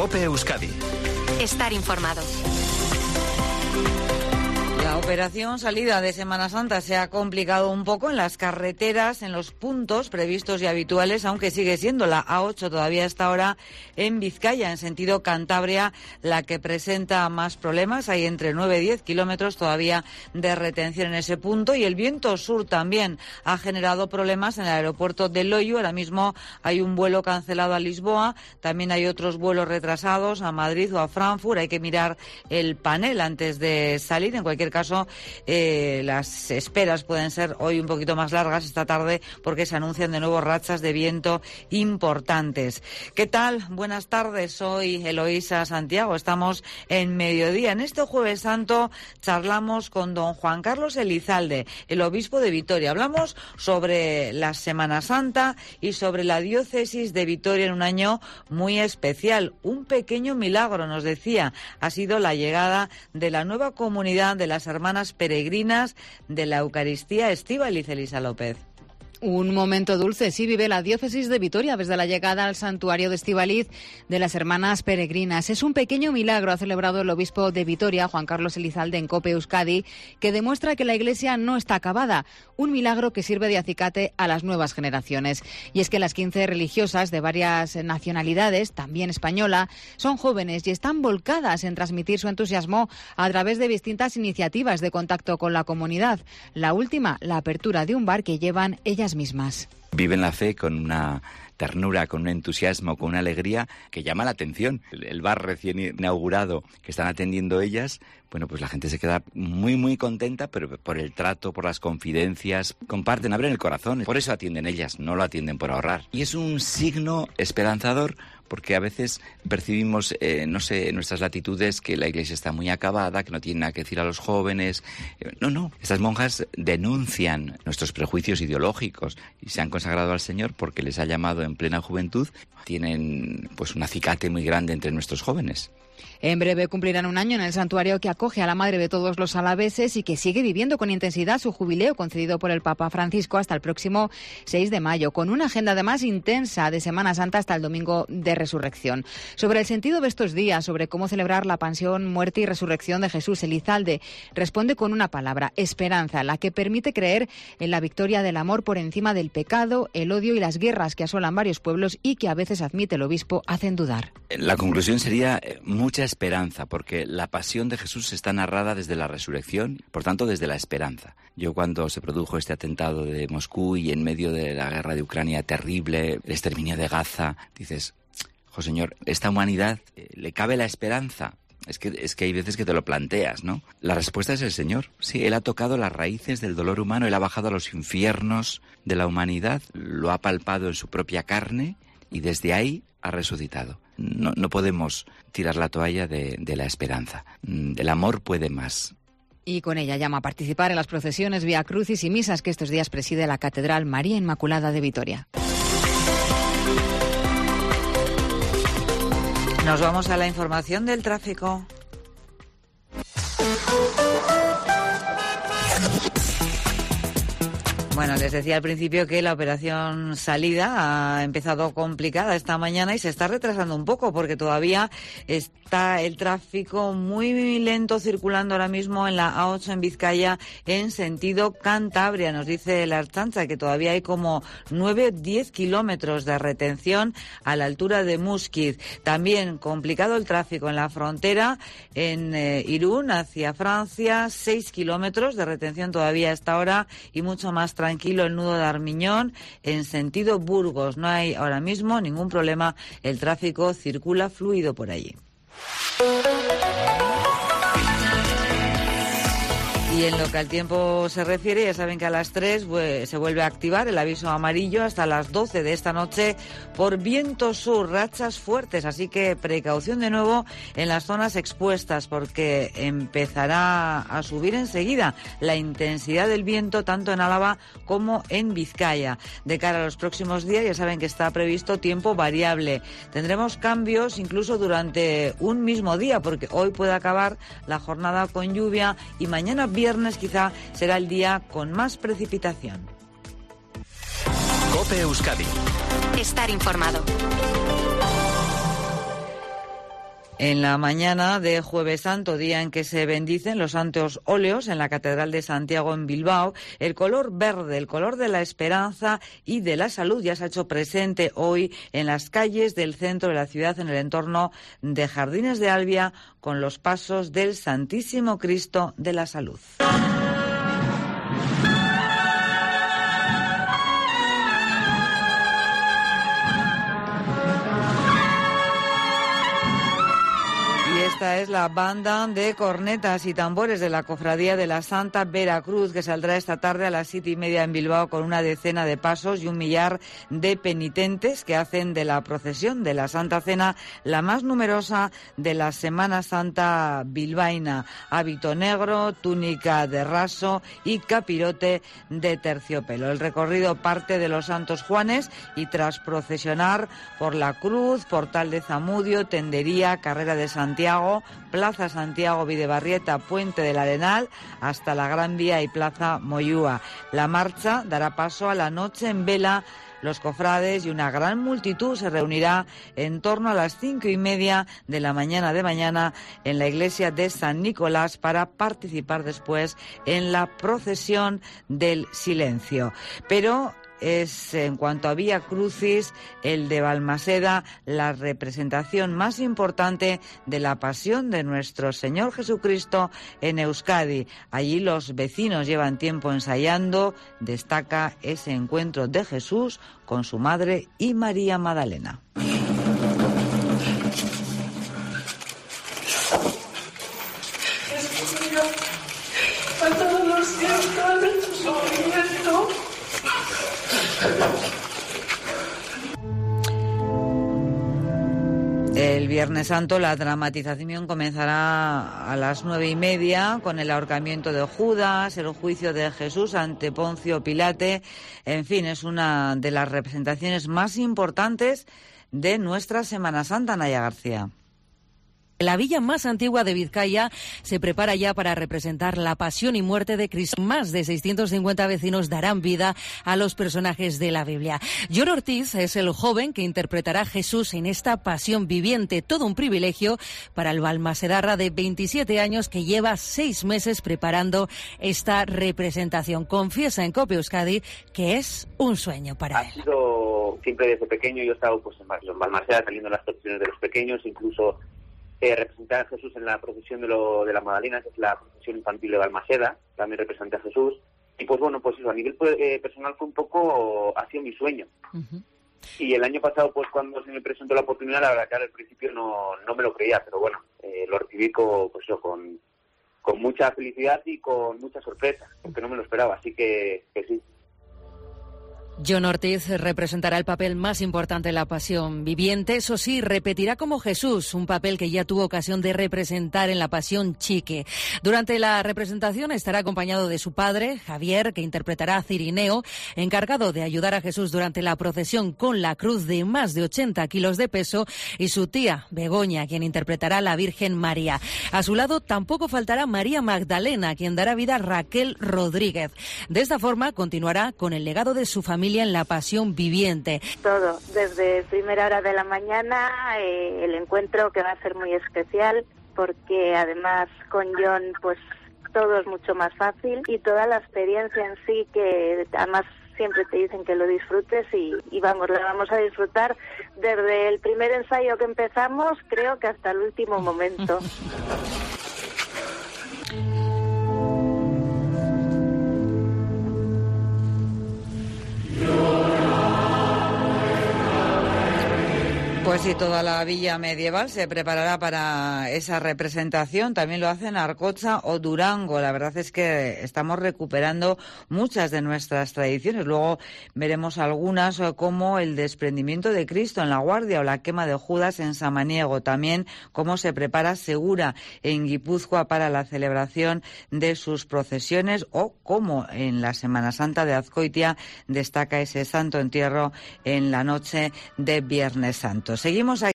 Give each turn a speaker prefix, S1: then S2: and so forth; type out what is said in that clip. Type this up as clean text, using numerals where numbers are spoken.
S1: COPE Euskadi.
S2: Estar informado.
S3: La operación salida de Semana Santa se ha complicado un poco en las carreteras, en los puntos previstos y habituales, aunque sigue siendo la A8 todavía a esta hora en Vizcaya, en sentido Cantabria, la que presenta más problemas. Hay entre 9 y 10 kilómetros todavía de retención en ese punto, y el viento sur también ha generado problemas en el aeropuerto de Loiu. Ahora mismo hay un vuelo cancelado a Lisboa, también hay otros vuelos retrasados a Madrid o a Frankfurt. Hay que mirar el panel antes de salir. En cualquier caso, las esperas pueden ser hoy un poquito más largas esta tarde, porque se anuncian de nuevo rachas de viento importantes. ¿Qué tal? Buenas tardes, soy Eloísa Santiago. Estamos en Mediodía. En este Jueves Santo charlamos con don Juan Carlos Elizalde, el obispo de Vitoria. Hablamos sobre la Semana Santa y sobre la diócesis de Vitoria en un año muy especial. Un pequeño milagro, nos decía, ha sido la llegada de la nueva comunidad de las hermanas peregrinas de la Eucaristía Estíbaliz. Elisa López.
S4: Un momento dulce, sí, vive la diócesis de Vitoria desde la llegada al santuario de Estíbaliz de las hermanas peregrinas. Es un pequeño milagro, ha celebrado el obispo de Vitoria, Juan Carlos Elizalde, en COPE Euskadi, que demuestra que la iglesia no está acabada. Un milagro que sirve de acicate a las nuevas generaciones. Y es que las 15 religiosas de varias nacionalidades, también española, son jóvenes y están volcadas en transmitir su entusiasmo a través de distintas iniciativas de contacto con la comunidad. La última, la apertura de un bar que llevan ellas mismas.
S5: Viven la fe con una ternura, con un entusiasmo, con una alegría que llama la atención. El bar recién inaugurado que están atendiendo ellas, bueno, pues la gente se queda muy, muy contenta, pero por el trato, por las confidencias, comparten, abren el corazón. Por eso atienden ellas, no lo atienden por ahorrar. Y es un signo esperanzador, porque a veces percibimos, en nuestras latitudes, que la iglesia está muy acabada, que no tiene nada que decir a los jóvenes. No, estas monjas denuncian nuestros prejuicios ideológicos y se han consagrado al Señor porque les ha llamado en plena juventud. Tienen pues un acicate muy grande entre nuestros jóvenes.
S4: En breve cumplirán un año en el santuario que acoge a la Madre de todos los alaveses y que sigue viviendo con intensidad su jubileo concedido por el Papa Francisco hasta el próximo 6 de mayo, con una agenda además intensa de Semana Santa hasta el Domingo de Resurrección. Sobre el sentido de estos días, sobre cómo celebrar la pasión, muerte y resurrección de Jesús, Elizalde responde con una palabra: esperanza, la que permite creer en la victoria del amor por encima del pecado, el odio y las guerras que asolan varios pueblos y que a veces, admite el obispo, hacen dudar.
S5: La conclusión sería mucha esperanza, porque la pasión de Jesús está narrada desde la resurrección, por tanto desde la esperanza. Yo, cuando se produjo este atentado de Moscú y en medio de la guerra de Ucrania terrible, el exterminio de Gaza, dices: ¡Jo, Señor, esta humanidad le cabe la esperanza! Es que hay veces que te lo planteas, ¿no? La respuesta es el Señor. Sí, Él ha tocado las raíces del dolor humano, Él ha bajado a los infiernos de la humanidad, lo ha palpado en su propia carne y desde ahí ha resucitado. No podemos tirar la toalla de la esperanza. El amor puede más.
S4: Y con ella llama a participar en las procesiones, Vía Crucis y misas que estos días preside la Catedral María Inmaculada de Vitoria.
S3: Nos vamos a la información del tráfico. Bueno, les decía al principio que la operación salida ha empezado complicada esta mañana y se está retrasando un poco porque todavía está el tráfico muy lento circulando ahora mismo en la A8 en Vizcaya en sentido Cantabria. Nos dice la Ertzaintza que todavía hay como 9 o 10 kilómetros de retención a la altura de Muskiz. También complicado el tráfico en la frontera en Irún hacia Francia, 6 kilómetros de retención todavía a esta hora y mucho más tranquilo el nudo de Armiñón en sentido Burgos. No hay ahora mismo ningún problema, el tráfico circula fluido por allí. Y en lo que al tiempo se refiere, ya saben que a las 3 se vuelve a activar el aviso amarillo hasta las 12 de esta noche por viento sur, rachas fuertes, así que precaución de nuevo en las zonas expuestas porque empezará a subir enseguida la intensidad del viento tanto en Álava como en Vizcaya. De cara a los próximos días ya saben que está previsto tiempo variable. Tendremos cambios incluso durante un mismo día porque hoy puede acabar la jornada con lluvia y mañana viernes quizá será el día con más precipitación.
S1: COPE Euskadi.
S2: Estar informado.
S3: En la mañana de Jueves Santo, día en que se bendicen los santos óleos en la Catedral de Santiago en Bilbao, el color verde, el color de la esperanza y de la salud ya se ha hecho presente hoy en las calles del centro de la ciudad, en el entorno de Jardines de Albia, con los pasos del Santísimo Cristo de la Salud. Esta es la banda de cornetas y tambores de la Cofradía de la Santa Veracruz, que saldrá esta tarde a las 7:30 en Bilbao con una decena de pasos y 1 millar de penitentes que hacen de la procesión de la Santa Cena la más numerosa de la Semana Santa bilbaína. Hábito negro, túnica de raso y capirote de terciopelo. El recorrido parte de los Santos Juanes y tras procesionar por la Cruz, Portal de Zamudio, Tendería, Carrera de Santiago, Plaza Santiago, Videbarrieta, Puente del Arenal, hasta la Gran Vía y Plaza Moyúa. La marcha dará paso a la noche en vela. Los cofrades y una gran multitud se reunirá en torno a las 5:30 de la mañana de mañana en la iglesia de San Nicolás para participar después en la procesión del silencio. Pero es, en cuanto a Vía Crucis, el de Balmaseda, la representación más importante de la pasión de nuestro Señor Jesucristo en Euskadi. Allí los vecinos llevan tiempo ensayando, destaca ese encuentro de Jesús con su madre y María Magdalena. El Viernes Santo la dramatización comenzará a las 9:30 con el ahorcamiento de Judas, el juicio de Jesús ante Poncio Pilate. En fin, es una de las representaciones más importantes de nuestra Semana Santa, Naya García.
S1: La villa más antigua de Vizcaya se prepara ya para representar la pasión y muerte de Cristo. Más de 650 vecinos darán vida a los personajes de la Biblia. Jon Ortiz es el joven que interpretará a Jesús en esta pasión viviente. Todo un privilegio para el balmasedarra de 27 años que lleva 6 meses preparando esta representación. Confiesa en COPE Euskadi que es un sueño para él.
S6: Ha sido siempre desde pequeño. Yo he estado en Balmaseda saliendo en las procesiones de los pequeños, incluso representar a Jesús en la procesión de la Magdalena, que es la procesión infantil de Balmaseda, también representé a Jesús. Y pues bueno, pues eso, a nivel personal fue un poco, ha sido mi sueño. Uh-huh. Y el año pasado, pues cuando se me presentó la oportunidad, la verdad que al principio no me lo creía, pero bueno, lo recibí con mucha felicidad y con mucha sorpresa, porque no me lo esperaba, así que sí.
S1: Jon Ortiz representará el papel más importante en la pasión viviente. Eso sí, repetirá como Jesús, un papel que ya tuvo ocasión de representar en la pasión chique. Durante la representación estará acompañado de su padre, Javier, que interpretará a Cirineo, encargado de ayudar a Jesús durante la procesión con la cruz de más de 80 kilos de peso, y su tía, Begoña, quien interpretará a la Virgen María. A su lado tampoco faltará María Magdalena, quien dará vida a Raquel Rodríguez. De esta forma continuará con el legado de su familia en la pasión viviente.
S7: Todo, desde primera hora de la mañana, el encuentro que va a ser muy especial, porque además con Jon pues todo es mucho más fácil y toda la experiencia en sí, que además siempre te dicen que lo disfrutes y vamos, la vamos a disfrutar desde el primer ensayo que empezamos, creo que hasta el último momento.
S3: Pues sí, toda la villa medieval se preparará para esa representación. También lo hacen Arcocha o Durango. La verdad es que estamos recuperando muchas de nuestras tradiciones. Luego veremos algunas, como el desprendimiento de Cristo en La Guardia o la quema de Judas en Samaniego. También cómo se prepara Segura en Guipúzcoa para la celebración de sus procesiones, o cómo en la Semana Santa de Azcoitia destaca ese santo entierro en la noche de Viernes Santo. Seguimos aquí.